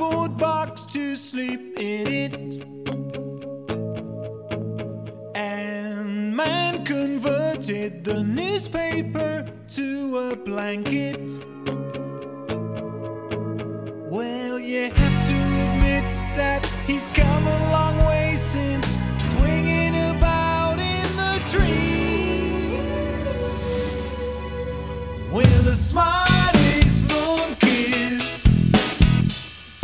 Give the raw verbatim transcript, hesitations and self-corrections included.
cardboard box to sleep in it. And man converted the newspaper to a blanket. Well, you have to admit that he's come a long way since swinging about in the trees with a smile